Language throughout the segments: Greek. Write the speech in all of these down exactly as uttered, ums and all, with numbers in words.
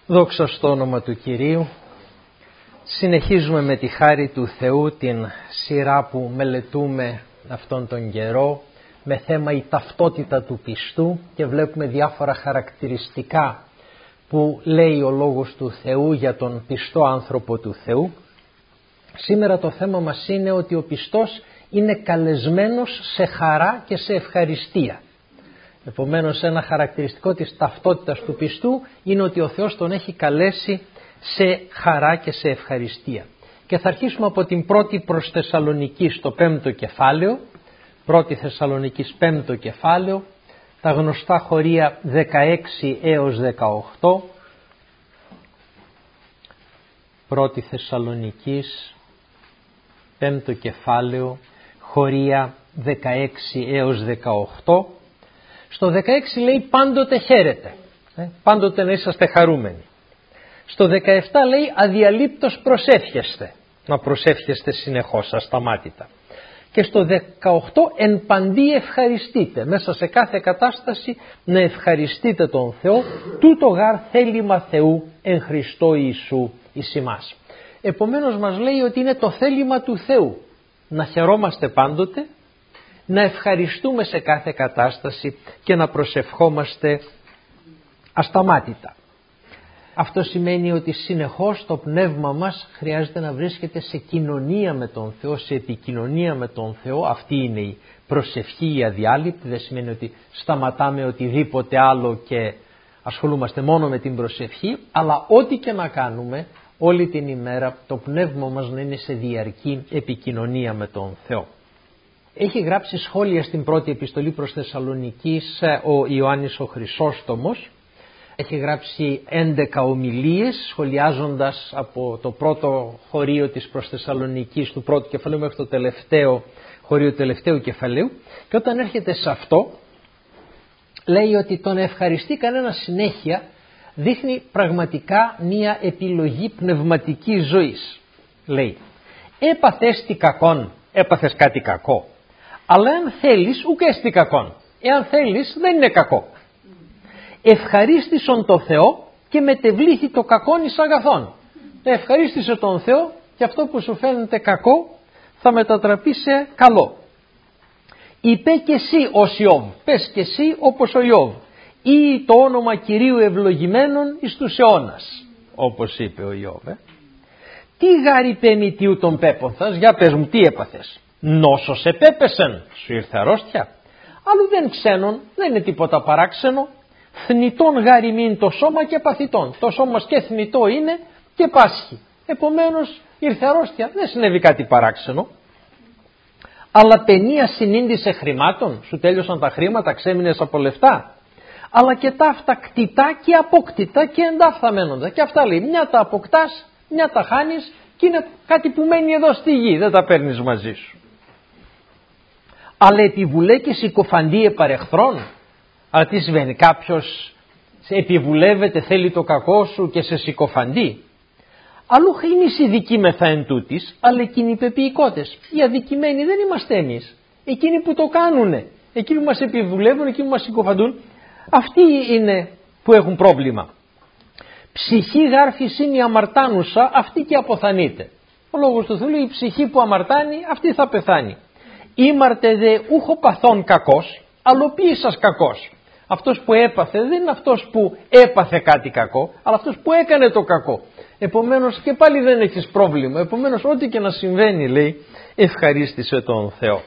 Δόξα στο όνομα του Κυρίου. Συνεχίζουμε με τη χάρη του Θεού την σειρά που μελετούμε αυτόν τον καιρό με θέμα η ταυτότητα του πιστού και βλέπουμε διάφορα χαρακτηριστικά που λέει ο Λόγος του Θεού για τον πιστό άνθρωπο του Θεού. Σήμερα το θέμα μας είναι ότι ο πιστός είναι καλεσμένος σε χαρά και σε ευχαριστία. Επομένως ένα χαρακτηριστικό της ταυτότητας του πιστού είναι ότι ο Θεός τον έχει καλέσει σε χαρά και σε ευχαριστία. Και θα αρχίσουμε από την πρώτη προς Θεσσαλονική στο πέμπτο κεφάλαιο, πρώτη Θεσσαλονικής πέμπτο κεφάλαιο, τα γνωστά χωρία δεκαέξι έως δεκαοκτώ, πρώτη Θεσσαλονικής πέμπτο κεφάλαιο, χωρία δεκαέξι έως δεκαοκτώ. Στο δεκαέξι λέει πάντοτε χαίρετε, ε, πάντοτε να είσαστε χαρούμενοι. Στο δεκαεπτά λέει αδιαλείπτως προσεύχεστε, να προσεύχεστε συνεχώς ασταμάτητα. Και στο δεκαοκτώ εν παντί ευχαριστείτε, μέσα σε κάθε κατάσταση να ευχαριστείτε τον Θεό, τούτο γάρ θέλημα Θεού εν Χριστώ Ιησού εις ημάς. Επομένως μας λέει ότι είναι το θέλημα του Θεού να χαιρόμαστε πάντοτε, να ευχαριστούμε σε κάθε κατάσταση και να προσευχόμαστε ασταμάτητα. Αυτό σημαίνει ότι συνεχώς το πνεύμα μας χρειάζεται να βρίσκεται σε κοινωνία με τον Θεό, σε επικοινωνία με τον Θεό. Αυτή είναι η προσευχή, η αδιάλειπτη. Δεν σημαίνει ότι σταματάμε οτιδήποτε άλλο και ασχολούμαστε μόνο με την προσευχή, αλλά ό,τι και να κάνουμε όλη την ημέρα το πνεύμα μας να είναι σε διαρκή επικοινωνία με τον Θεό. Έχει γράψει σχόλια στην πρώτη επιστολή προς Θεσσαλονικής ο Ιωάννης ο Χρυσόστομος. Έχει γράψει έντεκα ομιλίες σχολιάζοντας από το πρώτο χωρίο της προς Θεσσαλονικής του πρώτου κεφαλαίου μέχρι το τελευταίο χωρίο του τελευταίου κεφαλαίου, και όταν έρχεται σε αυτό λέει ότι το να ευχαριστεί κανένα συνέχεια δείχνει πραγματικά μία επιλογή πνευματικής ζωής. Λέει, έπαθες τι κακόν, έπαθες κάτι κακό, αλλά αν θέλεις ουκ έστι κακόν, εάν θέλεις δεν είναι κακό. Ευχαρίστησον το Θεό και μετεβλήθη το κακόν εις αγαθόν. Ευχαρίστησε τον Θεό και αυτό που σου φαίνεται κακό θα μετατραπεί σε καλό. Είπε και εσύ ως Ιώβ, πες και εσύ όπως ο Ιώβ, ή το όνομα Κυρίου ευλογημένων εις τους αιώνας, όπως είπε ο Ιώβ. Ε? Τι γάρι πεμητίου τον πέπονθας, για πες μου τι έπαθες. Νόσος επέπεσεν, σου ήρθε αρρώστια. Αλλού δεν ξένον, δεν είναι τίποτα παράξενο. Θνητόν γαριμήν το σώμα και παθητών. Το σώμα και θνητό είναι και πάσχει. Επομένως ήρθε αρρώστια, δεν συνέβη κάτι παράξενο. Αλλά παινία συνήντησε χρημάτων, σου τέλειωσαν τα χρήματα, ξέμεινες από λεφτά. Αλλά και τα αυτά κτητά και απόκτητα και εντάφθα μένοντα. Και αυτά λέει, μια τα αποκτάς, μια τα χάνεις και είναι κάτι που μένει εδώ στη γη, δεν τα παίρνεις μαζί σου. Αλλά επιβουλέ και συκοφαντή επαρεχθρών. Αλλά τι συμβαίνει, κάποιος σε επιβουλεύεται, θέλει το κακό σου και σε συκοφαντεί. Αλλού είναι οι δικήμεθα εν τούτης, αλλά εκείνοι οι πεποιηκότες. Οι αδικημένοι δεν είμαστε εμείς. Εκείνοι που το κάνουνε, εκείνοι που μας επιβουλεύουν, εκείνοι που μας συκοφαντούν, αυτοί είναι που έχουν πρόβλημα. Ψυχή γάρφης είναι η αμαρτάνουσα, αυτή και αποθανείται. Ο λόγος του Θεού λέει, η ψυχή που αμαρτάνει, αυτή θα πεθάνει. Ήμαρτε δε ούχο παθών κακός, αλλοποιεί σας κακός. Αυτός που έπαθε δεν είναι αυτός που έπαθε κάτι κακό, αλλά αυτός που έκανε το κακό. Επομένως και πάλι δεν έχεις πρόβλημα. Επομένως ό,τι και να συμβαίνει, λέει, ευχαρίστησε τον Θεό.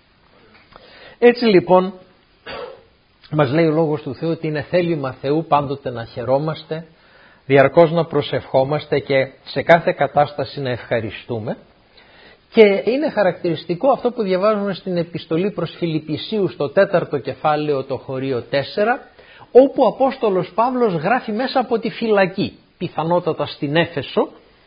Έτσι λοιπόν μας λέει ο Λόγος του Θεού ότι είναι θέλημα Θεού πάντοτε να χαιρόμαστε, διαρκώς να προσευχόμαστε και σε κάθε κατάσταση να ευχαριστούμε. Και είναι χαρακτηριστικό αυτό που διαβάζουμε στην επιστολή προς Φιλιππισίους στο τέταρτο κεφάλαιο, το χωρίο τέσσερα, όπου ο Απόστολος Παύλος γράφει μέσα από τη φυλακή, πιθανότατα στην Έφεσο,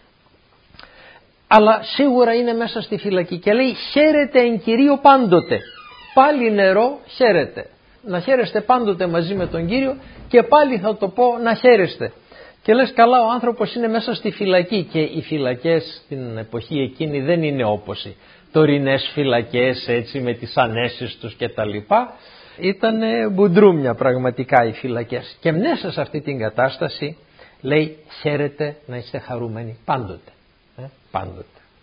αλλά σίγουρα είναι μέσα στη φυλακή και λέει χαίρετε εν Κυρίω πάντοτε. Πάλι νερό χαίρετε. Να χαίρεστε πάντοτε μαζί με τον Κύριο και πάλι θα το πω να χαίρεστε. Και λες καλά, ο άνθρωπος είναι μέσα στη φυλακή και οι φυλακές στην εποχή εκείνη δεν είναι όπως οι τωρινές φυλακές έτσι με τις ανέσεις τους και τα λοιπά. Ήταν μπουντρούμια πραγματικά οι φυλακές. Και μέσα σε αυτή την κατάσταση λέει χαίρετε να είστε χαρούμενοι πάντοτε. Ε, πάντοτε.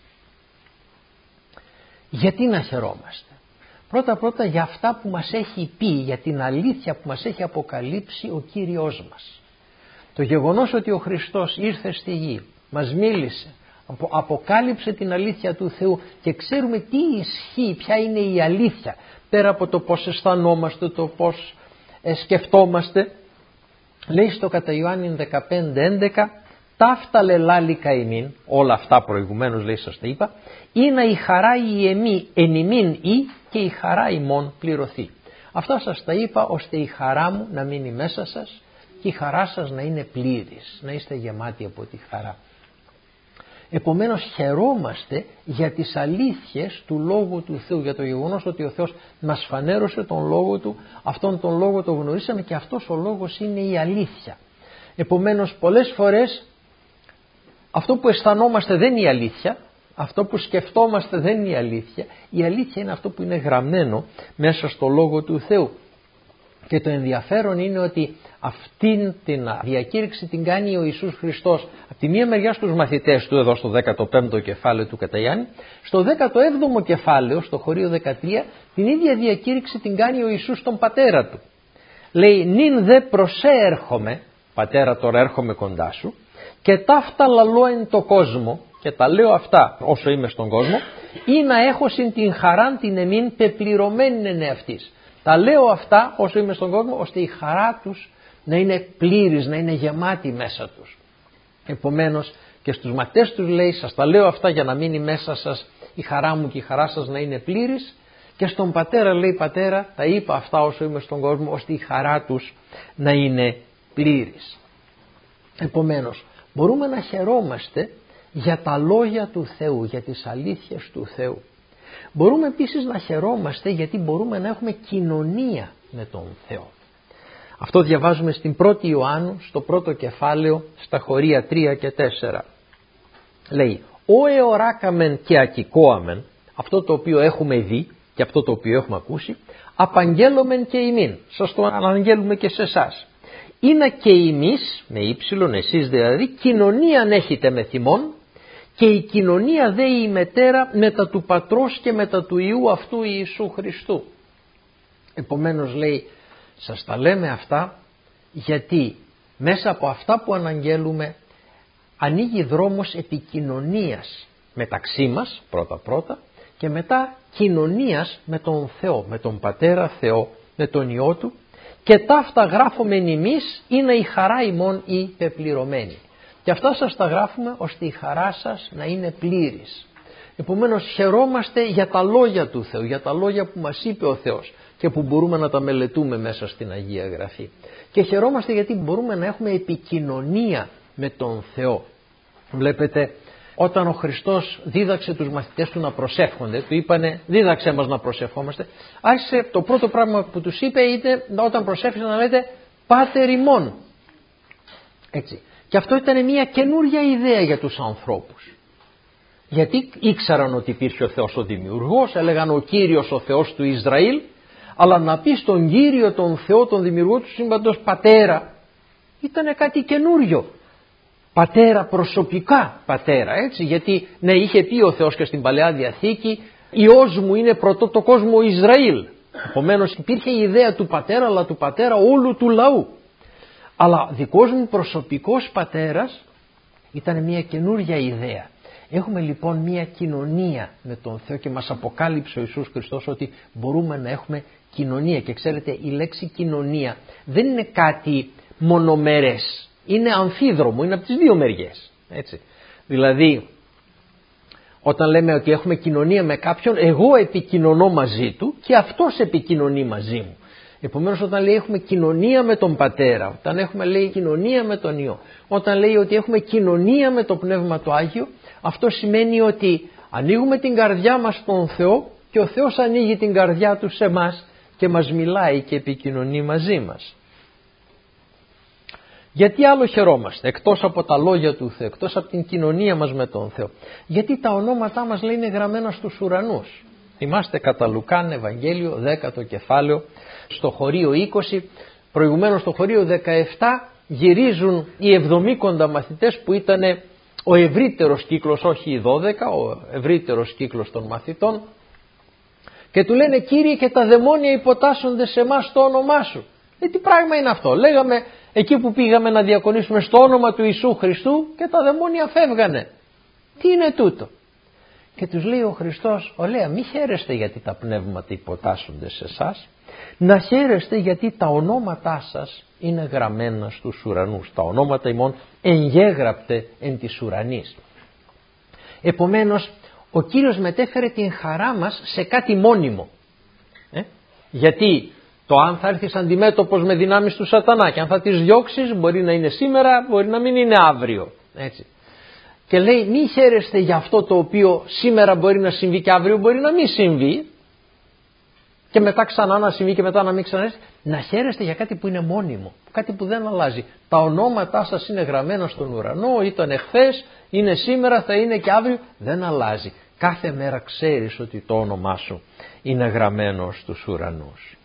Γιατί να χαιρόμαστε? Πρώτα πρώτα για αυτά που μας έχει πει, για την αλήθεια που μας έχει αποκαλύψει ο Κύριος μας. Το γεγονός ότι ο Χριστός ήρθε στη γη, μας μίλησε, απο, αποκάλυψε την αλήθεια του Θεού και ξέρουμε τι ισχύει, ποια είναι η αλήθεια, πέρα από το πώς αισθανόμαστε, το πώς ε, σκεφτόμαστε. Λέει στο κατά Ιωάννην δεκαπέντε έντεκα, ταύτα λελάλη καημήν, όλα αυτά προηγουμένως λέει σας τα είπα, είναι η χαρά η εμή εν ημίν ή και η χαρά ημών πληρωθεί. Αυτά σας τα είπα ώστε η χαρά μου να μείνει μέσα σας και η χαρά σας να είναι πλήρης, να είστε γεμάτοι από τη χαρά. Επομένως χαιρόμαστε για τις αλήθειες του Λόγου του Θεού, για το γεγονός ότι ο Θεός μας φανέρωσε τον Λόγο Του, αυτόν τον Λόγο το γνωρίσαμε και αυτός ο Λόγος είναι η αλήθεια. Επομένως πολλές φορές αυτό που αισθανόμαστε δεν είναι η αλήθεια, αυτό που σκεφτόμαστε δεν είναι η αλήθεια, η αλήθεια είναι αυτό που είναι γραμμένο μέσα στο Λόγο του Θεού. Και το ενδιαφέρον είναι ότι αυτήν την διακήρυξη την κάνει ο Ιησούς Χριστός από τη μία μεριά στους μαθητές του εδώ στο δέκατο πέμπτο κεφάλαιο του κατά Ιάννη, στο δέκατο έβδομο κεφάλαιο, στο χωρίο δεκατρία, την ίδια διακήρυξη την κάνει ο Ιησούς στον πατέρα του. Λέει νυν δε προσέρχομαι, πατέρα τώρα έρχομαι κοντά σου, και ταύτα λαλώ εν το κόσμο, και τα λέω αυτά όσο είμαι στον κόσμο, ή να έχω συν την χαράν την εμήν πεπληρωμένη εν εαυτής. Τα λέω αυτά όσο είμαι στον κόσμο ώστε η χαρά τους να είναι πλήρης, να είναι γεμάτη μέσα τους. Επομένως και στους μαθητές τους λέει σας τα λέω αυτά για να μείνει μέσα σας η χαρά μου και η χαρά σας να είναι πλήρης, και στον πατέρα λέει πατέρα τα είπα αυτά όσο είμαι στον κόσμο ώστε η χαρά τους να είναι πλήρης. Επομένως μπορούμε να χαιρόμαστε για τα λόγια του Θεού, για τις αλήθειες του Θεού. Μπορούμε επίσης να χαιρόμαστε γιατί μπορούμε να έχουμε κοινωνία με τον Θεό. Αυτό διαβάζουμε στην πρώτη Ιωάννου, στο πρώτο κεφάλαιο, στα χωρία τρία και τέσσερα. Λέει, «Ο εωράκαμεν και ακικόαμεν», αυτό το οποίο έχουμε δει και αυτό το οποίο έχουμε ακούσει, «απαγγέλωμεν και ημίν», σας το αναγγέλουμε και σε εσάς. «Είναι και εμείς, με ύψιλον εσείς δηλαδή, κοινωνίαν έχετε με θυμόν, και η κοινωνία δε η μετέρα μετά του Πατρός και μετά του Υιού αυτού Ιησού Χριστού». Επομένως λέει, σας τα λέμε αυτά γιατί μέσα από αυτά που αναγγέλουμε ανοίγει δρόμος επικοινωνίας μεταξύ μας πρώτα πρώτα και μετά κοινωνίας με τον Θεό, με τον Πατέρα Θεό, με τον Υιό Του, και ταύτα γράφομεν ημείς είναι η χαρά ημών η πεπληρωμένη. Και αυτά σας τα γράφουμε ώστε η χαρά σας να είναι πλήρης. Επομένως χαιρόμαστε για τα λόγια του Θεού, για τα λόγια που μας είπε ο Θεός και που μπορούμε να τα μελετούμε μέσα στην Αγία Γραφή. Και χαιρόμαστε γιατί μπορούμε να έχουμε επικοινωνία με τον Θεό. Βλέπετε, όταν ο Χριστός δίδαξε τους μαθητές του να προσεύχονται, του είπανε δίδαξέ μας να προσευχόμαστε, άρχισε το πρώτο πράγμα που τους είπε είναι όταν προσεύχεσαν να λέτε Πάτερ ημών. Έτσι. Και αυτό ήταν μια καινούρια ιδέα για τους ανθρώπους. Γιατί ήξεραν ότι υπήρχε ο Θεός ο Δημιουργός, έλεγαν ο Κύριος ο Θεός του Ισραήλ, αλλά να πει στον Κύριο τον Θεό τον Δημιουργό του σύμπαντος Πατέρα ήταν κάτι καινούριο. Πατέρα, προσωπικά πατέρα, έτσι, γιατί ναι, είχε πει ο Θεός και στην Παλαιά Διαθήκη Υιός μου είναι πρωτό το κόσμο Ισραήλ. Επομένως υπήρχε η ιδέα του πατέρα, αλλά του πατέρα όλου του λαού. Αλλά δικός μου προσωπικός πατέρας ήταν μια καινούρια ιδέα. Έχουμε λοιπόν μια κοινωνία με τον Θεό και μας αποκάλυψε ο Ιησούς Χριστός ότι μπορούμε να έχουμε κοινωνία. Και ξέρετε, η λέξη κοινωνία δεν είναι κάτι μονομερές, είναι αμφίδρομο, είναι από τις δύο μεριές. Έτσι. Δηλαδή όταν λέμε ότι έχουμε κοινωνία με κάποιον, εγώ επικοινωνώ μαζί του και αυτός επικοινωνεί μαζί μου. Επομένως όταν λέει έχουμε κοινωνία με τον Πατέρα, όταν έχουμε λέει κοινωνία με τον Υιό, όταν λέει ότι έχουμε κοινωνία με το Πνεύμα το Άγιο, αυτό σημαίνει ότι ανοίγουμε την καρδιά μας στον Θεό και ο Θεός ανοίγει την καρδιά του σε μας και μας μιλάει και επικοινωνεί μαζί μας. Γιατί άλλο χαιρόμαστε εκτός από τα λόγια του Θεού, εκτός από την κοινωνία μας με τον Θεό? Γιατί τα ονόματά μας λέει είναι γραμμένα στους ουρανούς. Θυμάστε κατά Λουκάν Ευαγγέλιο δέκατο κεφάλαιο στο χωρίο είκοσι, προηγουμένως στο χωρίο δεκαεπτά γυρίζουν οι εβδομήκοντα μαθητές που ήταν ο ευρύτερος κύκλος, όχι οι δώδεκα, ο ευρύτερος κύκλος των μαθητών, και του λένε Κύριε, και τα δαιμόνια υποτάσσονται σε εμάς το όνομά σου. Ε, τι πράγμα είναι αυτό? Λέγαμε εκεί που πήγαμε να διακονήσουμε στο όνομα του Ιησού Χριστού και τα δαιμόνια φεύγανε. Τι είναι τούτο? Και τους λέει ο Χριστός, ωραία, μη χαίρεστε γιατί τα πνεύματα υποτάσσονται σε εσάς, να χαίρεστε γιατί τα ονόματά σας είναι γραμμένα στους ουρανούς. Τα ονόματα ημών εγγέγραπτε εν της ουρανής. Επομένως, ο Κύριος μετέφερε την χαρά μας σε κάτι μόνιμο. Ε? Γιατί το αν θα έρθεις αντιμέτωπος με δυνάμεις του σατανά και αν θα τις διώξεις, μπορεί να είναι σήμερα, μπορεί να μην είναι αύριο. Έτσι. Και λέει μη χαίρεστε για αυτό το οποίο σήμερα μπορεί να συμβεί και αύριο μπορεί να μην συμβεί, και μετά ξανά να συμβεί και μετά να μην ξαναρέσει. Να χαίρεστε για κάτι που είναι μόνιμο, κάτι που δεν αλλάζει. Τα ονόματά σας είναι γραμμένα στον ουρανό, ήταν εχθές, είναι σήμερα, θα είναι και αύριο, δεν αλλάζει. Κάθε μέρα ξέρεις ότι το όνομά σου είναι γραμμένο στους ουρανούς.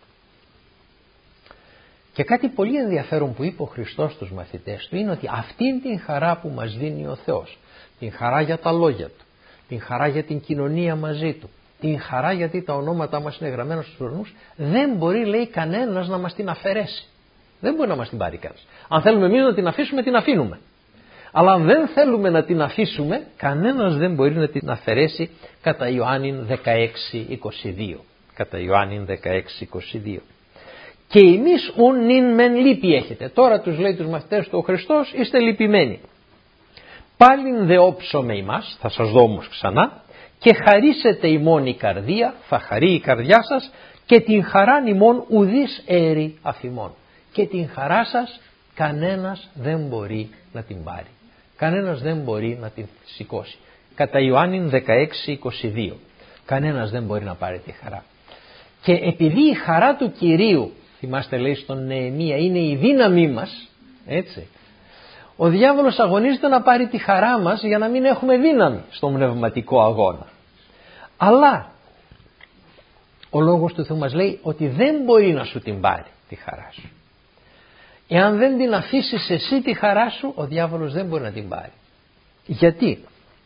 Και κάτι πολύ ενδιαφέρον που είπε ο Χριστός στους μαθητές του είναι ότι αυτήν την χαρά που μας δίνει ο Θεός, την χαρά για τα λόγια του, την χαρά για την κοινωνία μαζί του, την χαρά γιατί τα ονόματά μας είναι γραμμένα στους ουρανούς, δεν μπορεί, λέει, κανένας να μας την αφαιρέσει. Δεν μπορεί να μας την πάρει κανένας. Αν θέλουμε εμείς να την αφήσουμε, την αφήνουμε. Αλλά αν δεν θέλουμε να την αφήσουμε, κανένας δεν μπορεί να την αφαιρέσει, κατά Ιωάννην δεκαέξι είκοσι δύο. Κατά Ιωάννην δεκαέξι είκοσι δύο. Και εμείς ουν νυν μεν λύπη έχετε. Τώρα τους λέει τους μαθητές του ο Χριστός, είστε λυπημένοι. Πάλιν δε όψομε ημάς, θα σας δω όμως ξανά, και χαρίσετε ημών η καρδία, θα χαρεί η καρδιά σας, και την χαράν ημών ουδείς έρη αφημών. Και την χαρά σας κανένας δεν μπορεί να την πάρει. Κανένας δεν μπορεί να την σηκώσει. Κατά Ιωάννην δεκαέξι είκοσι δύο. Κανένας δεν μπορεί να πάρει τη χαρά. Και επειδή η χαρά του Κυρίου, θυμάστε λέει στον Νεεμία, είναι η δύναμή μας, έτσι, ο διάβολος αγωνίζεται να πάρει τη χαρά μας για να μην έχουμε δύναμη στον πνευματικό αγώνα. Αλλά ο λόγος του Θεού μας λέει ότι δεν μπορεί να σου την πάρει τη χαρά σου. Εάν δεν την αφήσεις εσύ τη χαρά σου, ο διάβολος δεν μπορεί να την πάρει. Γιατί?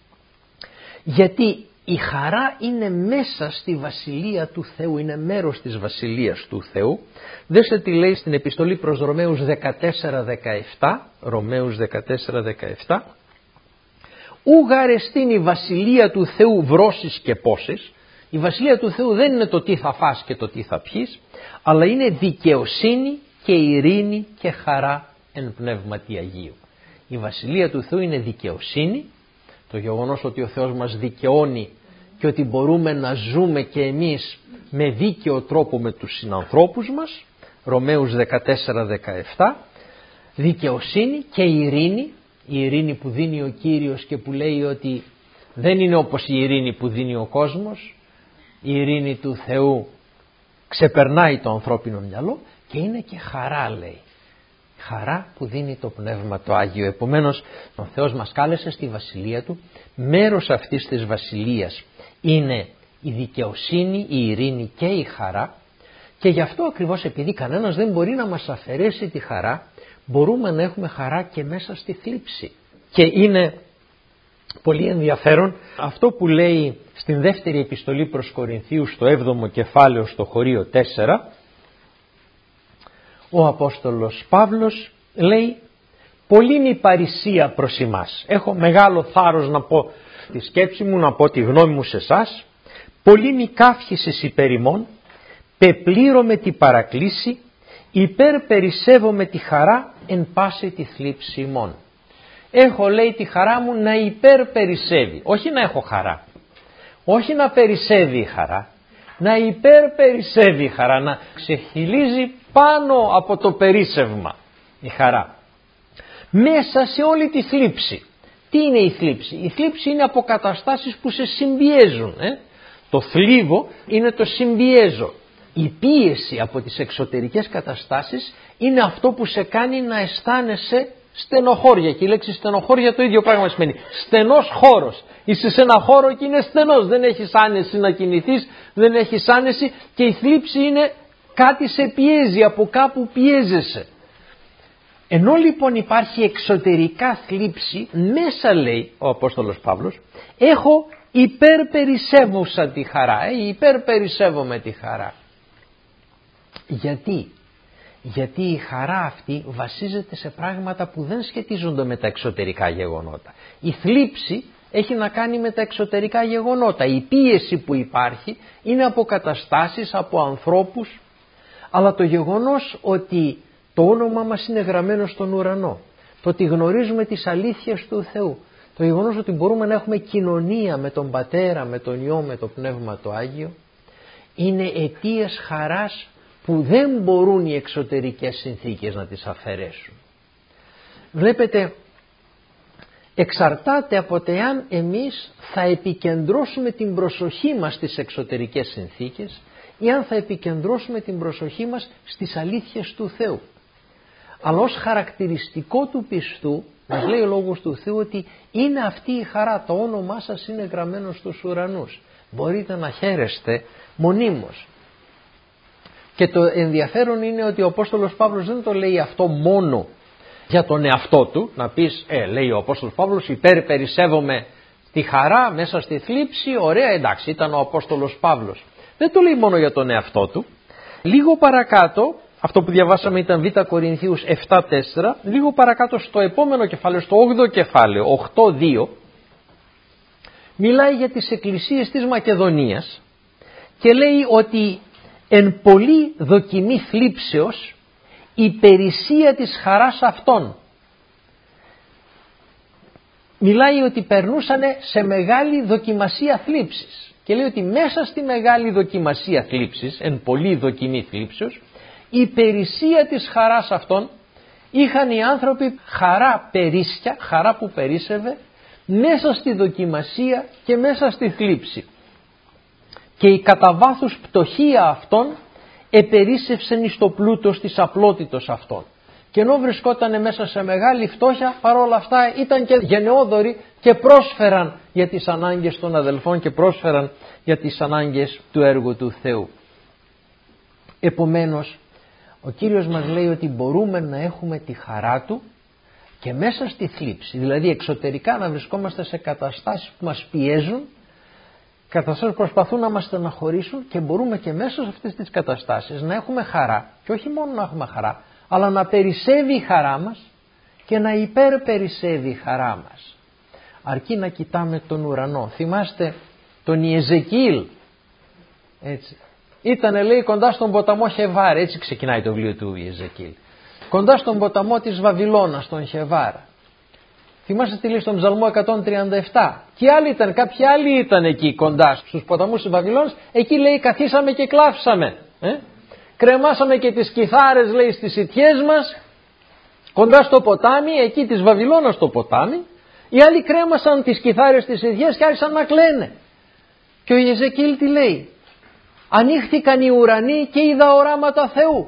Γιατί η χαρά είναι μέσα στη βασιλεία του Θεού, είναι μέρος της βασιλείας του Θεού. Δέστε τι λέει στην επιστολή προς Ρωμαίους δεκατέσσερα δεκαεπτά, Ρωμαίους δεκατέσσερα δεκαεπτά. Ου γαρεστήν η βασιλεία του Θεού βρώσεις και πόσες. Η βασιλεία του Θεού δεν είναι το τι θα φας και το τι θα πιείς, αλλά είναι δικαιοσύνη και ειρήνη και χαρά εν πνεύματι Αγίου. Η βασιλεία του Θεού είναι δικαιοσύνη, το γεγονός ότι ο Θεός μας δικαιώνει και ότι μπορούμε να ζούμε και εμείς με δίκαιο τρόπο με τους συνανθρώπους μας, Ρωμαίους δεκατέσσερα δεκαεπτά, δικαιοσύνη και ειρήνη, η ειρήνη που δίνει ο Κύριος και που λέει ότι δεν είναι όπως η ειρήνη που δίνει ο κόσμος, η ειρήνη του Θεού ξεπερνάει το ανθρώπινο μυαλό, και είναι και χαρά, λέει. Χαρά που δίνει το Πνεύμα το Άγιο. Επομένως, ο Θεός μας κάλεσε στη βασιλεία Του. Μέρος αυτής της βασιλείας είναι η δικαιοσύνη, η ειρήνη και η χαρά. Και γι' αυτό ακριβώς, επειδή κανένας δεν μπορεί να μας αφαιρέσει τη χαρά, μπορούμε να έχουμε χαρά και μέσα στη θλίψη. Και είναι πολύ ενδιαφέρον αυτό που λέει στην δεύτερη επιστολή προς Κορινθίους, στο έβδομο κεφάλαιο, στο χωρίο τέσσερα, ο Απόστολος Παύλος λέει «Πολύ μη παρησία προς εμάς». Έχω μεγάλο θάρρος να πω τη σκέψη μου, να πω τη γνώμη μου σε εσάς. «Πολύ μη καύχησης υπέρ ημών, πεπλήρωμε τη παρακλήση, υπέρ περισσεύομαι τη χαρά εν πάση τη θλίψη ημών». Έχω, λέει, τη χαρά μου να υπέρ περισσεύει, όχι να έχω χαρά, όχι να περισσεύει η χαρά, να υπέρ περισσεύει η χαρά, να ξεχυλίζει πάνω από το περίσσευμα η χαρά. Μέσα σε όλη τη θλίψη. Τι είναι η θλίψη? Η θλίψη είναι αποκαταστάσεις που σε συμπιέζουν. Ε? Το θλίβω είναι το συμπιέζω. Η πίεση από τις εξωτερικές καταστάσεις είναι αυτό που σε κάνει να αισθάνεσαι στενοχώρια. Και η λέξη στενοχώρια το ίδιο πράγμα σημαίνει. Στενός χώρος. Είσαι σε ένα χώρο και είναι στενός. Δεν έχεις άνεση να κινηθείς, δεν έχεις άνεση, και η θλίψη είναι κάτι σε πιέζει, από κάπου πιέζεσαι. Ενώ λοιπόν υπάρχει εξωτερικά θλίψη, μέσα λέει ο Απόστολος Παύλος, έχω υπερπερισεύουσα τη χαρά, ε, υπερπερισεύομαι τη χαρά. Γιατί? Γιατί η χαρά αυτή βασίζεται σε πράγματα που δεν σχετίζονται με τα εξωτερικά γεγονότα. Η θλίψη έχει να κάνει με τα εξωτερικά γεγονότα. Η πίεση που υπάρχει είναι από καταστάσεις, από ανθρώπους, αλλά το γεγονός ότι το όνομά μας είναι γραμμένο στον ουρανό, το ότι γνωρίζουμε τις αλήθειες του Θεού, το γεγονός ότι μπορούμε να έχουμε κοινωνία με τον Πατέρα, με τον Υιό, με το Πνεύμα το Άγιο, είναι αιτίες χαράς που δεν μπορούν οι εξωτερικές συνθήκες να τις αφαιρέσουν. Βλέπετε, εξαρτάται από το εάν εμείς θα επικεντρώσουμε την προσοχή μας στις εξωτερικές συνθήκες ή αν θα επικεντρώσουμε την προσοχή μας στις αλήθειες του Θεού. Αλλά ως χαρακτηριστικό του πιστού μας λέει ο Λόγος του Θεού ότι είναι αυτή η χαρά, το όνομά σας είναι γραμμένο στους ουρανούς. Μπορείτε να χαίρεστε μονίμως. Και το ενδιαφέρον είναι ότι ο Απόστολος Παύλος δεν το λέει αυτό μόνο για τον εαυτό του, να πεις, ε, λέει ο Απόστολος Παύλος, υπερπερισεύομαι τη χαρά μέσα στη θλίψη, ωραία, εντάξει, ήταν ο Απόστολος Παύλος. Δεν το λέει μόνο για τον εαυτό του. Λίγο παρακάτω, αυτό που διαβάσαμε ήταν Β' Κορινθίους επτά τέσσερα, λίγο παρακάτω στο επόμενο κεφάλαιο, στο όγδοο κεφάλαιο, οκτώ δύο, μιλάει για τις εκκλησίες της Μακεδονίας και λέει ότι εν πολλή δοκιμή θλίψεως η περισσία της χαράς αυτών. Μιλάει ότι περνούσαν σε μεγάλη δοκιμασία θλίψης και λέει ότι μέσα στη μεγάλη δοκιμασία θλίψης, εν πολλή δοκιμή θλίψεως, η περισσία της χαράς αυτών είχαν οι άνθρωποι χαρά περίσσια, χαρά που περίσσευε μέσα στη δοκιμασία και μέσα στη θλίψη. Και η κατά βάθους πτωχία αυτών επερίσσευσεν εις το πλούτος της απλότητος αυτών. Και ενώ βρισκόταν μέσα σε μεγάλη φτώχεια, παρόλα αυτά ήταν και γενναιόδοροι και πρόσφεραν για τις ανάγκες των αδελφών και πρόσφεραν για τις ανάγκες του έργου του Θεού. Επομένως, ο Κύριος μας λέει ότι μπορούμε να έχουμε τη χαρά Του και μέσα στη θλίψη, δηλαδή εξωτερικά να βρισκόμαστε σε καταστάσεις που μας πιέζουν, καταστάσεις που προσπαθούν να μας στεναχωρήσουν, και μπορούμε και μέσα σε αυτές τις καταστάσεις να έχουμε χαρά, και όχι μόνο να έχουμε χαρά, αλλά να περισσεύει η χαρά μας και να υπερπερισεύει η χαρά μας. Αρκεί να κοιτάμε τον ουρανό. Θυμάστε τον Ιεζεκιήλ, έτσι. Ήτανε, λέει, κοντά στον ποταμό Χεβάρ, έτσι ξεκινάει το βιβλίο του Ιεζεκιήλ. Κοντά στον ποταμό της Βαβυλώνας, τον Χεβάρ. Θυμάστε τι λέει στον Ψαλμό εκατόν τριάντα επτά. Και άλλοι ήταν, κάποιοι άλλοι ήταν εκεί κοντά στους ποταμούς της Βαβυλώνας. Εκεί, λέει, καθίσαμε και κλάψαμε. Ε? Κρεμάσαμε και τις κιθάρες, λέει, στις ιτιές μας, κοντά στο ποτάμι, εκεί της Βαβυλώνας το ποτάμι. Οι άλλοι κρέμασαν τις κιθάρες στις ιτιές και άρχισαν να κλαίνε. Και ο Ιεζεκιήλ τι λέει? Ανοίχθηκαν οι ουρανοί και είδα οράματα Θεού.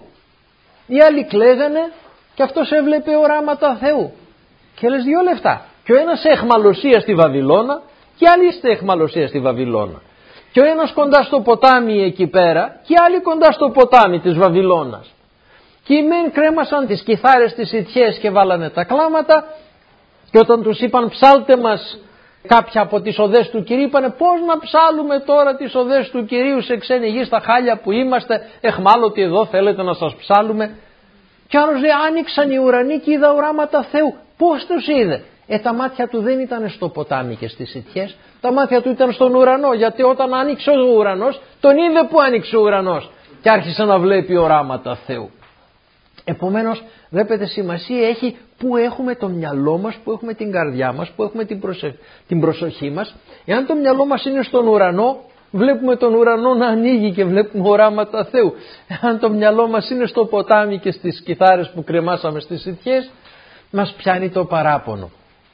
Οι άλλοι κλαίγανε και αυτός έβλεπε οράματα Θεού. Και λες δύο λεφτά. Και ο ένας σε εχμαλωσία στη Βαβυλώνα και άλλοι σε εχμαλωσία στη Βαβυλώνα. Και ο ένας κοντά στο ποτάμι εκεί πέρα και άλλοι κοντά στο ποτάμι της Βαβυλώνας. Και οι μεν κρέμασαν τις κιθάρες στις ιτιές και βάλανε τα κλάματα, και όταν τους είπαν ψάλτε μας κάποια από τις οδές του Κυρίου, είπανε πώς να ψάλουμε τώρα τις οδές του Κυρίου σε ξένη γη, στα χάλια που είμαστε, εχμάλωτοι εδώ, θέλετε να σας ψάλουμε? Και άλλος λέει άνοιξαν οι ουρανοί και είδα οράματα Θεού. Πώς τους είδε? Ε, τα μάτια του δεν ήταν στο ποτάμι και στις ιτιές, τα μάτια του ήταν στον ουρανό, γιατί όταν άνοιξε ο ουρανός, τον είδε που άνοιξε ο ουρανός και άρχισε να βλέπει οράματα Θεού. Επομένως, βλέπετε, σημασία έχει που έχουμε το μυαλό μας, που έχουμε την καρδιά μας, που έχουμε την, προσε... την προσοχή μας. Εάν το μυαλό μας είναι στον ουρανό, βλέπουμε τον ουρανό να ανοίγει και βλέπουμε οράματα Θεού. Εάν το μυαλό μας είναι στο ποτάμι και στις κιθάρες που κρεμάσαμε στις ιτιές, μας πιάνει το παράπονο.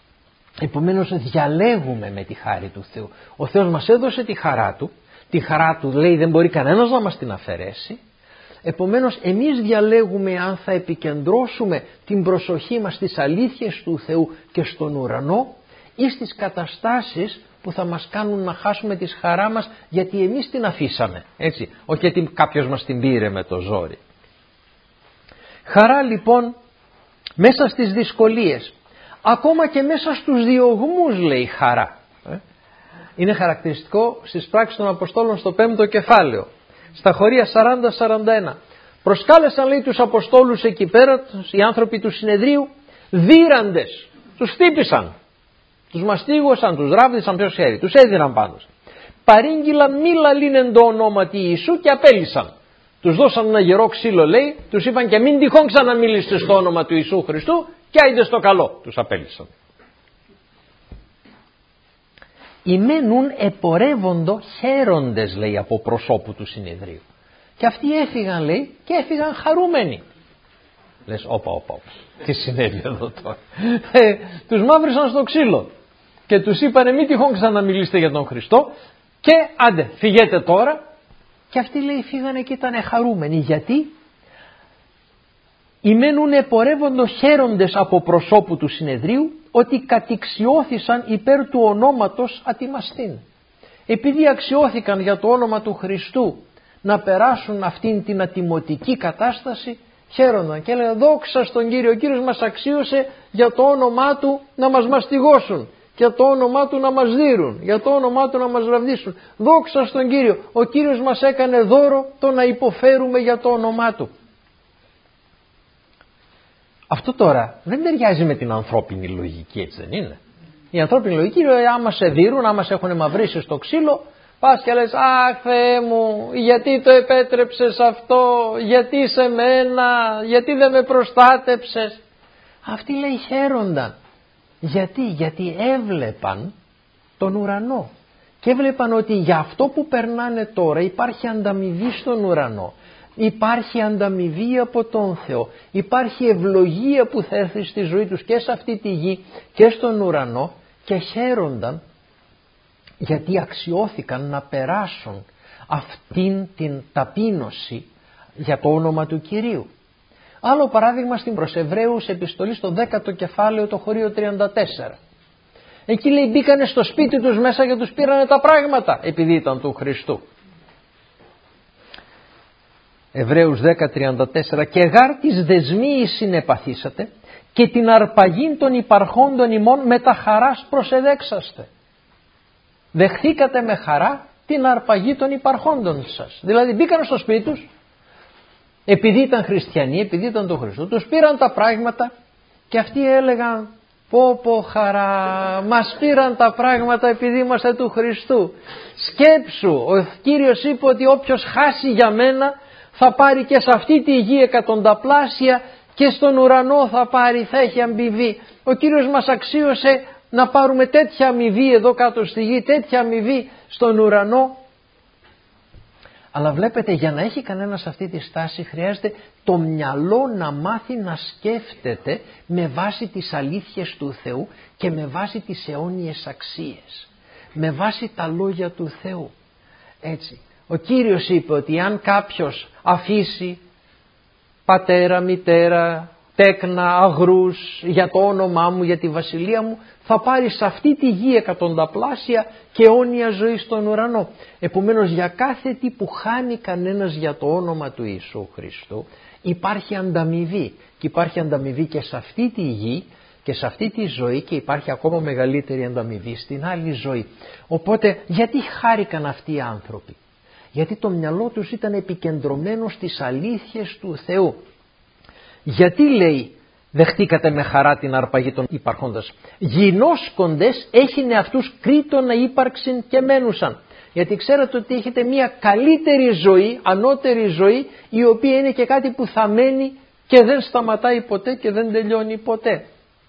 Επομένως, διαλέγουμε με τη χάρη του Θεού. Ο Θεός μας έδωσε τη χαρά Του. Τη χαρά Του, λέει, δεν μπορεί κανένας να μας την αφαιρέσει. Επομένως, εμείς διαλέγουμε αν θα επικεντρώσουμε την προσοχή μας στις αλήθειες του Θεού και στον ουρανό, ή στις καταστάσεις που θα μας κάνουν να χάσουμε τη χαρά μας γιατί εμείς την αφήσαμε, έτσι, όχι γιατί κάποιος μας την πήρε με το ζόρι. Χαρά λοιπόν μέσα στις δυσκολίες, ακόμα και μέσα στους διωγμούς, λέει, χαρά. Είναι χαρακτηριστικό στις πράξεις των Αποστόλων στο πέμπτο κεφάλαιο, στα χωρία σαράντα σαράντα ένα. Προσκάλεσαν, λέει, τους Αποστόλους εκεί πέρα, οι άνθρωποι του συνεδρίου, δίραντες, τους χτύπησαν, τους μαστίγωσαν, τους ράβδισαν, ποιος ξέρει, τους έδιναν πάνω. Παρήγγειλαν μη λαλήνεν το ονόματι Ιησού και απέλυσαν. Τους δώσαν ένα γερό ξύλο, λέει, τους είπαν και μην τυχόν ξαναμιλήσετε στο όνομα του Ιησού Χριστού και άιντε στο καλό. Τους απέλυσαν. Ημένουν επορεύοντο χαίροντες, λέει, από προσώπου του συνεδρίου. Και αυτοί έφυγαν, λέει, και έφυγαν χαρούμενοι. Λες, όπα, όπα, όπα. Τι συνέβη εδώ τώρα. Ε, τους μαύρισαν στο ξύλο και τους είπανε μην τυχόν ξαναμιλήσετε για τον Χριστό και άντε φυγέτε τώρα. Και αυτοί, λέει, φύγανε και ήταν χαρούμενοι. Γιατί? Ημένουν επορεύοντο χαίροντες από προσώπου του συνεδρίου ότι κατηξιώθησαν υπέρ του ονόματος ατιμαστήν. Επειδή αξιώθηκαν για το όνομα του Χριστού να περάσουν αυτήν την ατιμωτική κατάσταση, χαίρονταν και έλεγαν δόξα στον Κύριο, ο Κύριος μας αξίωσε για το όνομά Του να μας μαστιγώσουν, για το όνομά Του να μας δείρουν, για το όνομά Του να μας ραβδίσουν. Δόξα στον Κύριο, ο Κύριος μας έκανε δώρο το να υποφέρουμε για το όνομά Του. Αυτό τώρα δεν ταιριάζει με την ανθρώπινη λογική, έτσι δεν είναι? Η ανθρώπινη λογική είναι άμα σε δείρουν, άμα σε έχουν μαυρίσει στο ξύλο, πας και λες αχ Θεέ μου, γιατί το επέτρεψες αυτό, γιατί σε μένα, γιατί δεν με προστάτεψες. Αυτοί, λέει, χαίρονταν. Γιατί, γιατί έβλεπαν τον ουρανό και έβλεπαν ότι για αυτό που περνάνε τώρα υπάρχει ανταμοιβή στον ουρανό. Υπάρχει ανταμοιβή από τον Θεό, υπάρχει ευλογία που θα έρθει στη ζωή τους και σε αυτή τη γη και στον ουρανό, και χαίρονταν γιατί αξιώθηκαν να περάσουν αυτήν την ταπείνωση για το όνομα του Κυρίου. Άλλο παράδειγμα στην προς Εβραίους επιστολή στο δέκατο κεφάλαιο, το χωρίο τριάντα τέσσερα. Εκεί, λέει, μπήκανε στο σπίτι τους μέσα και τους πήρανε τα πράγματα επειδή ήταν του Χριστού. Εβραίους δέκα τριάντα τέσσερα. Και γάρ της δεσμίης συνεπαθήσατε και την αρπαγήν των υπαρχόντων ημών με τα χαράς προσεδέξαστε. Δεχθήκατε με χαρά την αρπαγή των υπαρχόντων σας. Δηλαδή μπήκαν στο σπίτι τους επειδή ήταν χριστιανοί, επειδή ήταν του Χριστού, τους πήραν τα πράγματα και αυτοί έλεγαν πω πω χαρά, μας πήραν τα πράγματα επειδή είμαστε του Χριστού. Σκέψου, ο Κύριος είπε ότι όποιος χάσει για μένα θα πάρει και σε αυτή τη γη εκατονταπλάσια και στον ουρανό θα πάρει, θα έχει αμοιβή. Ο Κύριος μας αξίωσε να πάρουμε τέτοια αμοιβή εδώ κάτω στη γη, τέτοια αμοιβή στον ουρανό. Αλλά βλέπετε, για να έχει κανένας αυτή τη στάση χρειάζεται το μυαλό να μάθει να σκέφτεται με βάση τις αλήθειες του Θεού και με βάση τις αιώνιες αξίες, με βάση τα λόγια του Θεού. Έτσι, ο Κύριος είπε ότι αν κάποιος αφήσει πατέρα, μητέρα, τέκνα, αγρούς για το όνομά μου, για τη βασιλεία μου, θα πάρει σε αυτή τη γη εκατονταπλάσια και αιώνια ζωή στον ουρανό. Επομένως, για κάθε τι που χάνει κανένας για το όνομα του Ιησού Χριστού υπάρχει ανταμοιβή, και υπάρχει ανταμοιβή και σε αυτή τη γη και σε αυτή τη ζωή, και υπάρχει ακόμα μεγαλύτερη ανταμοιβή στην άλλη ζωή. Οπότε γιατί χάρηκαν αυτοί οι άνθρωποι? Γιατί το μυαλό τους ήταν επικεντρωμένο στις αλήθειες του Θεού. Γιατί, λέει, δεχτήκατε με χαρά την αρπαγή των υπαρχόντας? Γινώσκοντες έχεινε αυτούς κρίτο να ύπαρξιν και μένουσαν. Γιατί ξέρετε ότι έχετε μια καλύτερη ζωή, ανώτερη ζωή, η οποία είναι και κάτι που θα μένει και δεν σταματάει ποτέ και δεν τελειώνει ποτέ.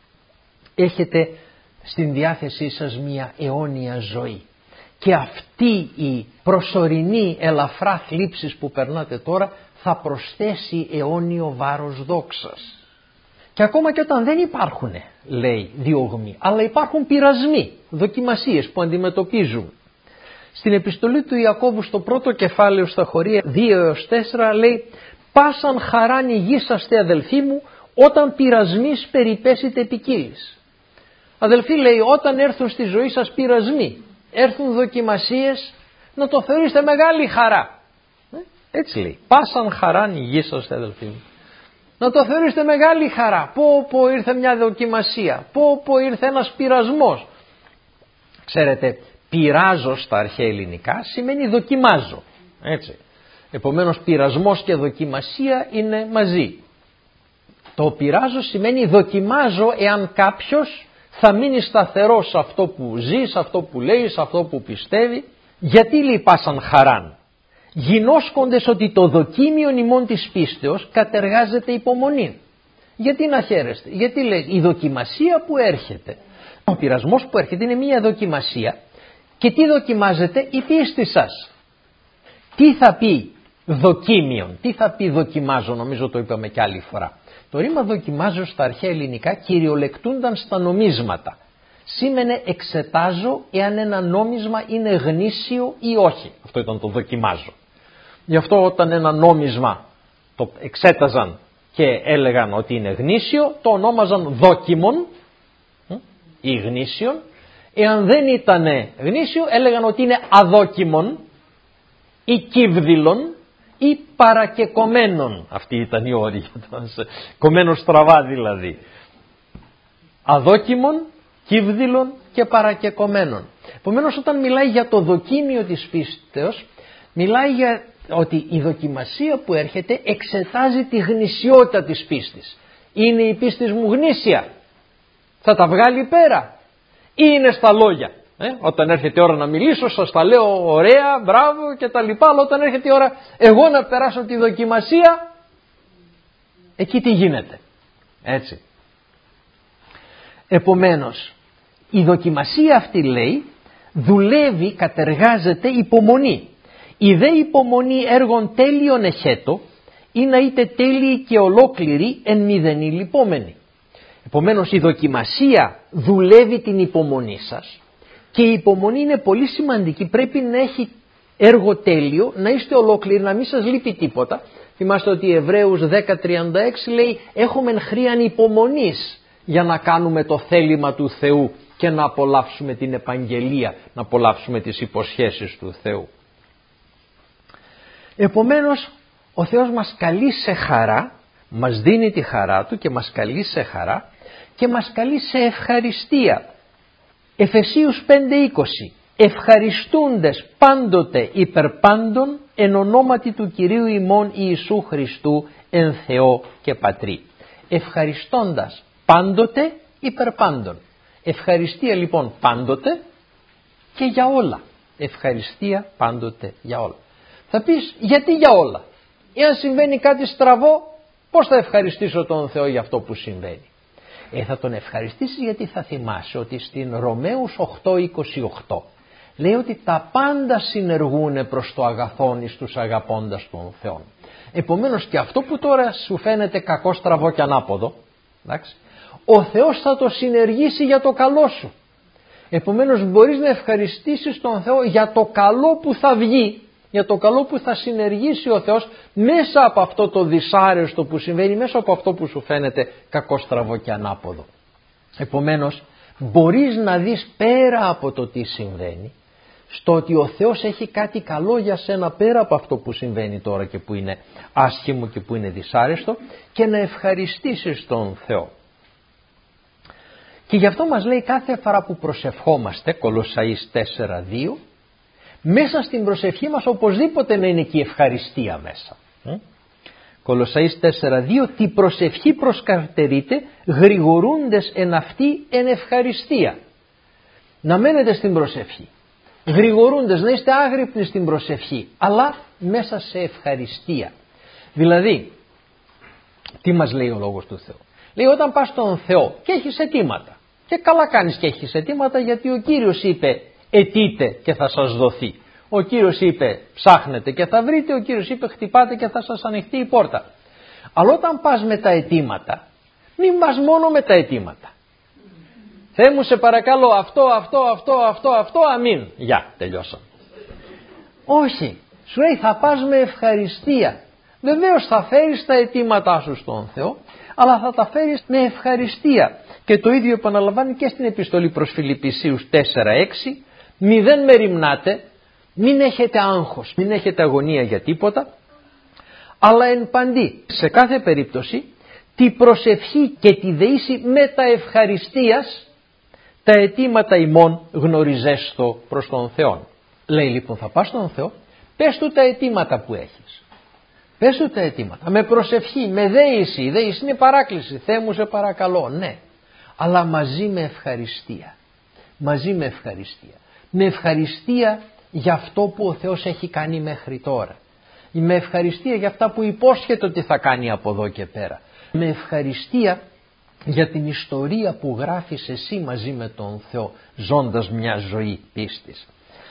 Έχετε στην διάθεσή σας μια αιώνια ζωή. Και αυτή η προσωρινή ελαφρά θλίψης που περνάτε τώρα θα προσθέσει αιώνιο βάρος δόξας. Και ακόμα και όταν δεν υπάρχουν, λέει, διωγμοί, αλλά υπάρχουν πειρασμοί, δοκιμασίες που αντιμετωπίζουμε. Στην επιστολή του Ιακώβου στο πρώτο κεφάλαιο στα χωρία δύο έως τέσσερα λέει «Πάσαν χαράν ηγήσαστε αδελφοί μου όταν πειρασμείς περιπέσετε ποικίλης». Αδελφοί, λέει, όταν έρθουν στη ζωή σας πειρασμοί, έρθουν δοκιμασίες, να το θεωρήσετε μεγάλη χαρά. Έτσι λέει, «Πάσαν χαράν ηγήσαστε αδελφοί μου». να το θεωρήσετε μεγάλη χαρά. Πω πω ήρθε μια δοκιμασία, πω πω ήρθε ένας πειρασμός. Ξέρετε, πειράζω στα αρχαία ελληνικά σημαίνει δοκιμάζω, έτσι. Επομένως πειρασμός και δοκιμασία είναι μαζί. Το πειράζω σημαίνει δοκιμάζω εάν κάποιος θα μείνει σταθερός σε αυτό που ζει, σε αυτό που λέει, σε αυτό που πιστεύει. Γιατί λέει πάσαν χαράν? Γινώσκοντες ότι το δοκίμιον ημών της πίστεως κατεργάζεται υπομονή. Γιατί να χαίρεστε? Γιατί λέει η δοκιμασία που έρχεται, ο πειρασμός που έρχεται είναι μια δοκιμασία. Και τι δοκιμάζεται? Η πίστη σας. Τι θα πει δοκίμιον, τι θα πει δοκιμάζω? Νομίζω το είπαμε κι άλλη φορά. Το ρήμα δοκιμάζω στα αρχαία ελληνικά κυριολεκτούνταν στα νομίσματα. Σήμαινε εξετάζω εάν ένα νόμισμα είναι γνήσιο ή όχι. Αυτό ήταν το δοκιμάζω. Γι' αυτό όταν ένα νόμισμα το εξέταζαν και έλεγαν ότι είναι γνήσιο, το ονόμαζαν δόκιμον ή γνήσιον. Εάν δεν ήταν γνήσιο έλεγαν ότι είναι αδόκιμον ή κύβδηλον ή παρακεκομένον. Αυτή ήταν η όρη, κομμένο στραβά δηλαδή. Αδόκιμον, κύβδηλον και παρακεκομένον. Επομένως όταν μιλάει για το δοκίμιο της πίστεως, μιλάει για ότι η δοκιμασία που έρχεται εξετάζει τη γνησιότητα της πίστης. Είναι η πίστη μου γνήσια? Θα τα βγάλει πέρα? Ή είναι στα λόγια? Ε, όταν έρχεται η ώρα να μιλήσω σας τα λέω ωραία, μπράβο και τα λοιπά, αλλά όταν έρχεται η ώρα εγώ να περάσω τη δοκιμασία, εκεί τι γίνεται? Έτσι. Επομένως, η δοκιμασία αυτή λέει δουλεύει, κατεργάζεται υπομονή. Η δε υπομονή έργων τέλειων εχέτο ή να είτε τέλειοι και ολόκληροι εν μηδενή λυπόμενοι. Επομένως η δοκιμασία δουλεύει την υπομονή σας και η υπομονή είναι πολύ σημαντική. Πρέπει να έχει έργο τέλειο, να είστε ολόκληροι, να μην σας λείπει τίποτα. Θυμάστε ότι Εβραίους δέκα τριάντα έξι λέει έχουμε χρίαν υπομονής για να κάνουμε το θέλημα του Θεού και να απολαύσουμε την επαγγελία, να απολαύσουμε τις υποσχέσεις του Θεού. Επομένως ο Θεός μας καλεί σε χαρά, μας δίνει τη χαρά Του και μας καλεί σε χαρά και μας καλεί σε ευχαριστία. Εφεσίους πέντε είκοσι. Ευχαριστούντες πάντοτε υπερπάντων εν ονόματι του Κυρίου ημών Ιησού Χριστού εν Θεό και Πατρί. Ευχαριστώντας πάντοτε υπερπάντων. Ευχαριστία λοιπόν πάντοτε και για όλα. Ευχαριστία πάντοτε για όλα. Θα πεις γιατί για όλα? Εάν συμβαίνει κάτι στραβό, πώς θα ευχαριστήσω τον Θεό για αυτό που συμβαίνει? Ε, θα τον ευχαριστήσεις γιατί θα θυμάσαι ότι στην Ρωμαίους οκτώ είκοσι οκτώ λέει ότι τα πάντα συνεργούν προς το αγαθόν εις τους αγαπώντας τον Θεό. Επομένως και αυτό που τώρα σου φαίνεται κακό, στραβό και ανάποδο, εντάξει, ο Θεός θα το συνεργήσει για το καλό σου. Επομένως μπορείς να ευχαριστήσεις τον Θεό για το καλό που θα βγει, για το καλό που θα συνεργήσει ο Θεός μέσα από αυτό το δυσάρεστο που συμβαίνει, μέσα από αυτό που σου φαίνεται κακό, στραβό και ανάποδο. Επομένως μπορείς να δεις πέρα από το τι συμβαίνει, στο ότι ο Θεός έχει κάτι καλό για σένα πέρα από αυτό που συμβαίνει τώρα και που είναι άσχημο και που είναι δυσάρεστο, και να ευχαριστήσεις τον Θεό. Και γι' αυτό μας λέει κάθε φορά που προσευχόμαστε, Κολοσσαείς τέσσερα δύο, μέσα στην προσευχή μας οπωσδήποτε να είναι εκεί ευχαριστία μέσα. Κολοσσαείς τέσσερα δύο, τη προσευχή προσκαρτερείτε γρηγορούντες εν αυτή εν ευχαριστία. Να μένετε στην προσευχή, γρηγορούντες, να είστε άγρυπνοι στην προσευχή, αλλά μέσα σε ευχαριστία. Δηλαδή, τι μας λέει ο Λόγος του Θεού? Λέει όταν πας στον Θεό και έχεις αιτήματα, και καλά κάνεις και έχεις αιτήματα, γιατί ο Κύριος είπε αιτείτε και θα σας δοθεί. Ο Κύριος είπε ψάχνετε και θα βρείτε, ο Κύριος είπε χτυπάτε και θα σας ανοιχτεί η πόρτα. Αλλά όταν πας με τα αιτήματα, μην πας μόνο με τα αιτήματα. Θεέ μου σε παρακαλώ αυτό, αυτό, αυτό, αυτό, αυτό, αμήν. Γεια, τελειώσαμε. Όχι, σου λέει θα πας με ευχαριστία. Βεβαίως θα φέρεις τα αιτήματά σου στον Θεό, αλλά θα τα φέρεις με ευχαριστία. Και το ίδιο επαναλαμβάνει και στην επιστολή προς Φιλιππισίους τέσσερα έξι. Μηδέν μεριμνάτε, μην έχετε άγχος, μην έχετε αγωνία για τίποτα, αλλά εν παντί, σε κάθε περίπτωση, τη προσευχή και τη δεήση με τα ευχαριστίας τα αιτήματα ημών γνωριζέστο προς τον Θεό. Λέει λοιπόν, θα πας στον Θεό, πες του τα αιτήματα που έχεις. Πες του τα αιτήματα, με προσευχή, με δέηση. Η δέηση είναι παράκληση, Θεέ μου σε παρακαλώ, ναι. Αλλά μαζί με ευχαριστία. Μαζί με ευχαριστία. Με ευχαριστία για αυτό που ο Θεός έχει κάνει μέχρι τώρα. Με ευχαριστία για αυτά που υπόσχεται ότι θα κάνει από εδώ και πέρα. Με ευχαριστία για την ιστορία που γράφεις εσύ μαζί με τον Θεό, ζώντας μια ζωή πίστης.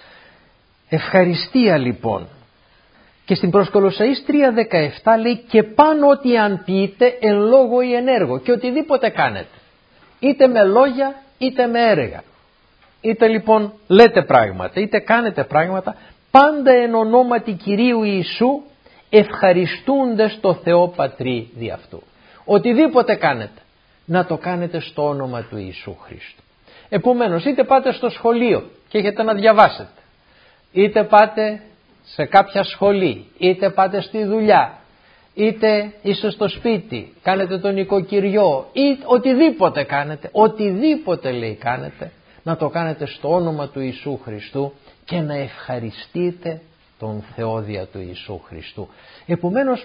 Ευχαριστία λοιπόν. Και στην προς Κολοσσαείς τρία δεκαεπτά λέει, και πάνω ότι αν πείτε εν λόγω ή εν έργο, και οτιδήποτε κάνετε, είτε με λόγια είτε με έργα, είτε λοιπόν λέτε πράγματα είτε κάνετε πράγματα, πάντα εν ονόματι Κυρίου Ιησού, ευχαριστούντες το Θεό Πατρί δι' αυτού. Οτιδήποτε κάνετε, να το κάνετε στο όνομα του Ιησού Χριστού. Επομένως, είτε πάτε στο σχολείο και έχετε να διαβάσετε, είτε πάτε σε κάποια σχολή, είτε πάτε στη δουλειά, είτε είστε στο σπίτι, κάνετε τον οικοκυριό, ή οτιδήποτε κάνετε, οτιδήποτε λέει κάνετε, να το κάνετε στο όνομα του Ιησού Χριστού και να ευχαριστείτε τον Θεό δια του Ιησού Χριστού. Επομένως,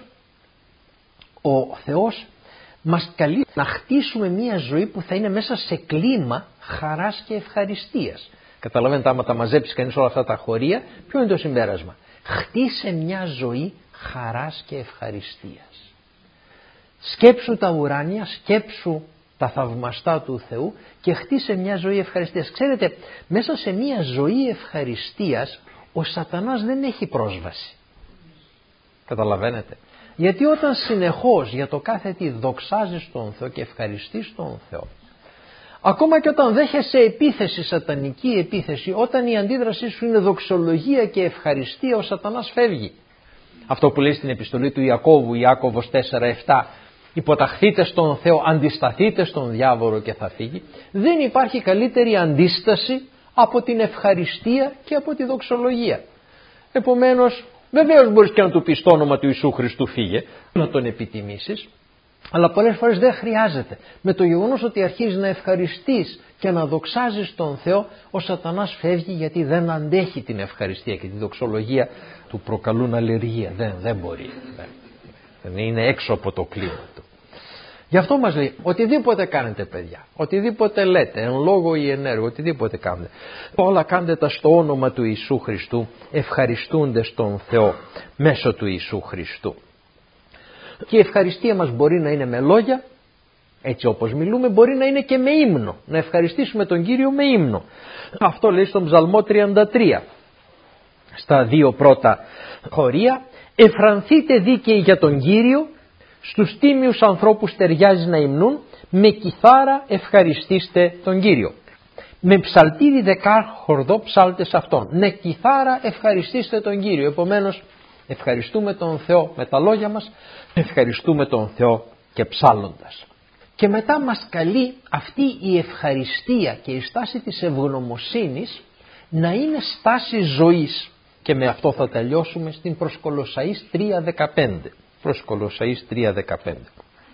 ο Θεός μας καλεί να χτίσουμε μια ζωή που θα είναι μέσα σε κλίμα χαράς και ευχαριστίας. Καταλαβαίνετε, άμα τα μαζέψει κανείς όλα αυτά τα χωρία, ποιο είναι το συμπέρασμα? Χτίσε μια ζωή χαράς και ευχαριστίας. Σκέψου τα ουράνια, σκέψου τα θαυμαστά του Θεού και χτίσε μια ζωή ευχαριστίας. Ξέρετε, μέσα σε μια ζωή ευχαριστίας ο σατανάς δεν έχει πρόσβαση. Καταλαβαίνετε. Γιατί όταν συνεχώς για το κάθε τι δοξάζεις τον Θεό και ευχαριστείς τον Θεό, ακόμα και όταν δέχεσαι επίθεση, σατανική επίθεση, όταν η αντίδρασή σου είναι δοξολογία και ευχαριστία, ο σατανάς φεύγει. Αυτό που λέει στην επιστολή του Ιακώβου, Ιάκωβος τέσσερα επτά, υποταχθείτε στον Θεό, αντισταθείτε στον διάβολο και θα φύγει. Δεν υπάρχει καλύτερη αντίσταση από την ευχαριστία και από τη δοξολογία. Επομένως, βεβαίως μπορείς και να του πεις το όνομα του Ιησού Χριστού φύγε, να τον επιτιμήσεις, αλλά πολλές φορές δεν χρειάζεται. Με το γεγονός ότι αρχίζεις να ευχαριστείς και να δοξάζεις τον Θεό, ο σατανάς φεύγει, γιατί δεν αντέχει την ευχαριστία και τη δοξολογία, του προκαλούν αλλεργία. Δεν, δεν μπορεί. Δεν, δεν είναι έξω από το κλίμα του. Γι' αυτό μας λέει, οτιδήποτε κάνετε παιδιά, οτιδήποτε λέτε, εν λόγω ή εν έργο, οτιδήποτε κάνετε, όλα κάντε τα στο όνομα του Ιησού Χριστού, ευχαριστούνται στον Θεό μέσω του Ιησού Χριστού. Και η ευχαριστία μας μπορεί να είναι με λόγια, έτσι όπως μιλούμε, μπορεί να είναι και με ύμνο, να ευχαριστήσουμε τον Κύριο με ύμνο. Αυτό λέει στον Ψαλμό τριάντα τρία, στα δύο πρώτα χωρία, εφρανθείτε δίκαιοι για τον Κύριο, στους τίμιους ανθρώπους ταιριάζει να υμνούν, με κιθάρα ευχαριστήστε τον Κύριο. Με ψαλτήρι δεκάχορδο ψάλτες αυτόν. Με κιθάρα ευχαριστήστε τον Κύριο. Επομένως, ευχαριστούμε τον Θεό με τα λόγια μας, ευχαριστούμε τον Θεό και ψάλλοντας. Και μετά μας καλεί αυτή η ευχαριστία και η στάση της ευγνωμοσύνης να είναι στάση ζωής. Και με αυτό θα τελειώσουμε στην προς Κολοσσαείς τρία δεκαπέντε. Προς Κολοσσαείς τρία δεκαπέντε.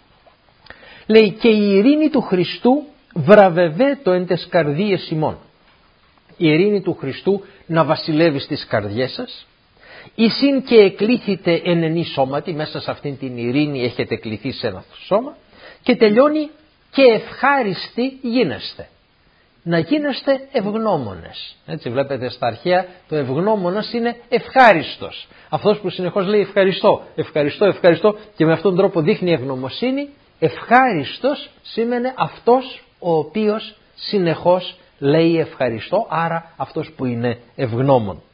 Λέει, και η ειρήνη του Χριστού βραβευέ το εν τες καρδίες ημών. Η ειρήνη του Χριστού να βασιλεύει στις καρδιές σας. Ισύν και εκλήθητε εν ενή σώματι, μέσα σε αυτήν την ειρήνη έχετε κληθεί σε ένα σώμα. Και τελειώνει, και ευχάριστοι γίνεστε. Να γίνεστε ευγνώμονες. Έτσι βλέπετε στα αρχαία, το ευγνώμονας είναι ευχάριστος. Αυτός που συνεχώς λέει ευχαριστώ, ευχαριστώ, ευχαριστώ, και με αυτόν τον τρόπο δείχνει ευγνωμοσύνη. Ευχάριστος σήμαινε αυτός ο οποίος συνεχώς λέει ευχαριστώ, άρα αυτός που είναι ευγνώμων.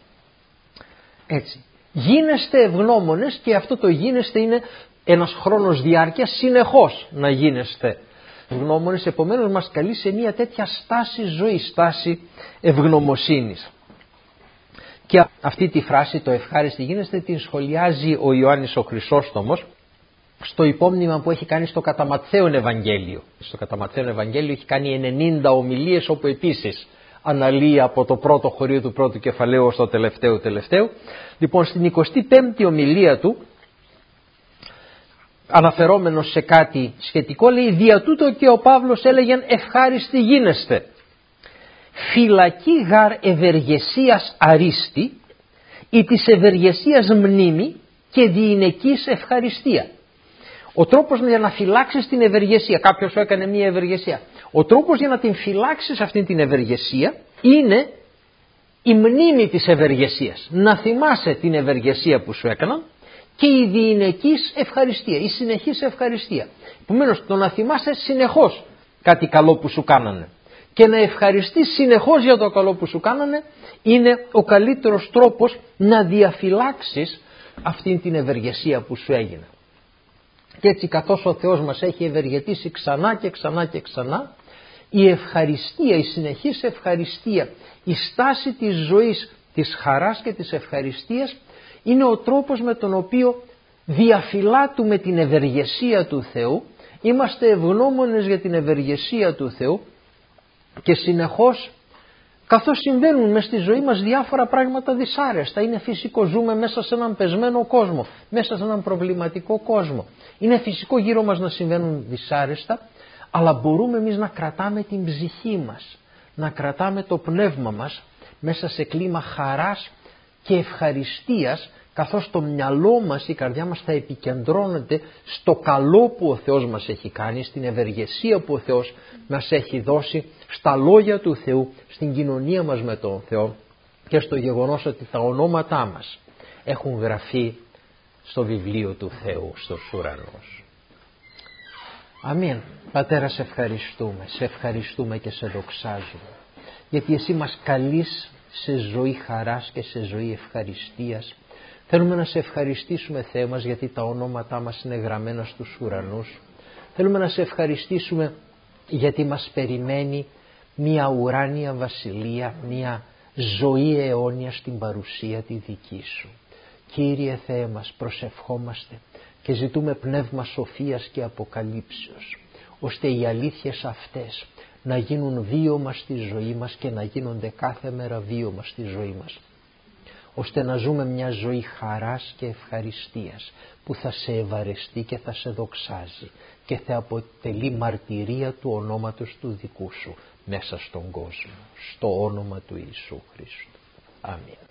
Έτσι, γίνεστε ευγνώμονες, και αυτό το γίνεστε είναι ένας χρόνος διάρκειας, συνεχώς να γίνεστε ευγνώμονες. Επομένως μας καλεί σε μια τέτοια στάση ζωής, στάση ευγνωμοσύνης. Και αυτή τη φράση, το ευχάριστη γίνεστε, την σχολιάζει ο Ιωάννης ο Χρυσόστομος στο υπόμνημα που έχει κάνει στο κατά Ματθαίον Ευαγγέλιο. Στο κατά Ματθαίον Ευαγγέλιο έχει κάνει ενενήντα ομιλίες, όπου επίσης αναλύει από το πρώτο χωρίο του πρώτου κεφαλαίου ως το τελευταίο τελευταίο. Λοιπόν, στην εικοστή πέμπτη ομιλία του αναφερόμενος σε κάτι σχετικό, λέει «Δια τούτο και ο Παύλος έλεγεν ευχάριστοι γίνεστε. Φυλακή γαρ ευεργεσίας αρίστη, ή της ευεργεσίας μνήμη και διηνεκής ευχαριστία». Ο τρόπος για να φυλάξεις την ευεργεσία, κάποιος σου έκανε μία ευεργεσία, ο τρόπος για να την φυλάξεις αυτήν την ευεργεσία είναι η μνήμη της ευεργεσίας. Να θυμάσαι την ευεργεσία που σου έκαναν και η διηνεκής ευχαριστία, η συνεχής ευχαριστία. Επομένως, το να θυμάσαι συνεχώς κάτι καλό που σου κάνανε και να ευχαριστείς συνεχώς για το καλό που σου κάνανε είναι ο καλύτερος τρόπος να διαφυλάξεις αυτήν την ευεργεσία που σου έγινε. Και έτσι, καθώς ο Θεός μας έχει ευεργετήσει ξανά και ξανά και ξανά, η ευχαριστία, η συνεχής ευχαριστία, η στάση της ζωής, της χαράς και της ευχαριστίας είναι ο τρόπος με τον οποίο διαφυλάττουμε την ευεργεσία του Θεού, είμαστε ευγνώμονες για την ευεργεσία του Θεού και συνεχώς, καθώς συμβαίνουν μες στη ζωή μας διάφορα πράγματα δυσάρεστα, είναι φυσικό, ζούμε μέσα σε έναν πεσμένο κόσμο, μέσα σε έναν προβληματικό κόσμο, είναι φυσικό γύρω μας να συμβαίνουν δυσάρεστα, αλλά μπορούμε εμείς να κρατάμε την ψυχή μας, να κρατάμε το πνεύμα μας μέσα σε κλίμα χαράς και ευχαριστίας, καθώς το μυαλό μας, η καρδιά μας θα επικεντρώνεται στο καλό που ο Θεός μας έχει κάνει, στην ευεργεσία που ο Θεός μας έχει δώσει, στα λόγια του Θεού, στην κοινωνία μας με τον Θεό και στο γεγονός ότι τα ονόματά μας έχουν γραφεί στο βιβλίο του Θεού, στους ουρανούς. Αμήν. Πατέρα, σε ευχαριστούμε, σε ευχαριστούμε και σε δοξάζουμε, γιατί εσύ μας καλείς σε ζωή χαράς και σε ζωή ευχαριστίας. Θέλουμε να σε ευχαριστήσουμε, Θεέ μας, γιατί τα ονόματά μας είναι γραμμένα στους ουρανούς. Θέλουμε να σε ευχαριστήσουμε γιατί μας περιμένει μια ουράνια βασιλεία, μια ζωή αιώνια στην παρουσία τη δική σου. Κύριε Θεέ μας, προσευχόμαστε και ζητούμε πνεύμα σοφίας και αποκαλύψεως, ώστε οι αλήθειες αυτές να γίνουν βίωμα στη ζωή μας και να γίνονται κάθε μέρα βίωμα στη ζωή μας, ώστε να ζούμε μια ζωή χαράς και ευχαριστίας που θα σε ευαρεστεί και θα σε δοξάζει και θα αποτελεί μαρτυρία του ονόματος του δικού σου μέσα στον κόσμο, στο όνομα του Ιησού Χριστού. Αμήν.